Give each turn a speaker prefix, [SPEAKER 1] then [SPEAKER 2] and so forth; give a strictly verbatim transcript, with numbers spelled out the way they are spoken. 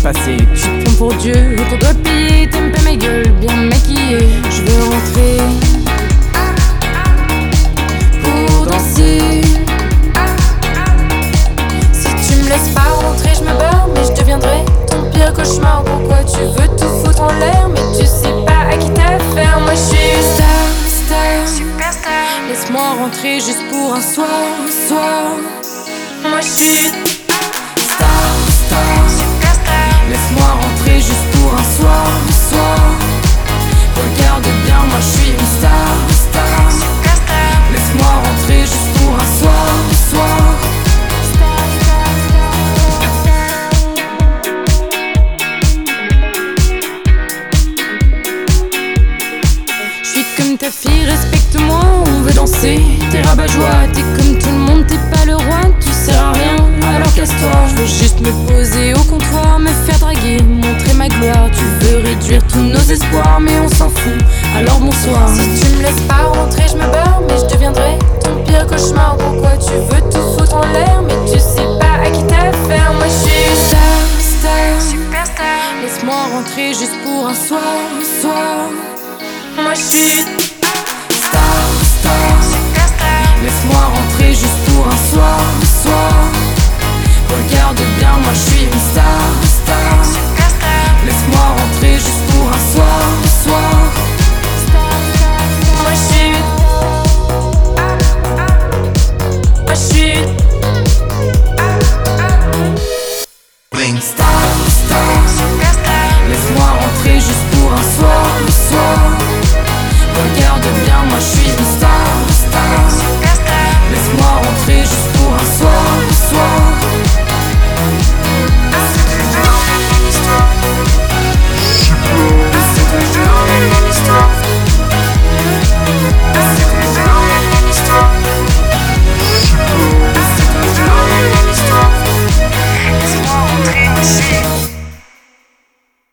[SPEAKER 1] passé.
[SPEAKER 2] Tu te prends pour Dieu, qu'on doit payer. T'aimes pas ma gueule, bien maquillée. Je veux rentrer pour danser. Si tu me laisses pas rentrer, je me barre, mais je deviendrai ton pire cauchemar. Pourquoi tu veux tout foutre en l'air, mais tu sais pas à qui t'as affaire. Moi je suis star, star, superstar. Laisse-moi rentrer juste pour un soir, soir. Moi je suis star, star, superstar. Laisse-moi rentrer juste pour un soir, soir. Regarde bien, moi je suis une star, star, superstar. Laisse-moi rentrer juste pour un soir, soir. Comme ta fille, respecte-moi, on veut danser. T'es rabat-joie, t'es comme tout le monde, t'es pas le roi, tu sers à rien, alors casse-toi. Je veux juste me poser au comptoir, me faire draguer, montrer ma gloire. Tu veux réduire tous nos espoirs, mais on s'en fout, alors bonsoir. Si tu me laisses pas rentrer, je me barre, mais je deviendrai ton pire cauchemar. Pourquoi tu veux tout foutre en l'air, mais tu sais pas à qui t'as affaire. Moi je suis star, star, superstar. Laisse-moi rentrer juste pour un soir, soir. Moi je suis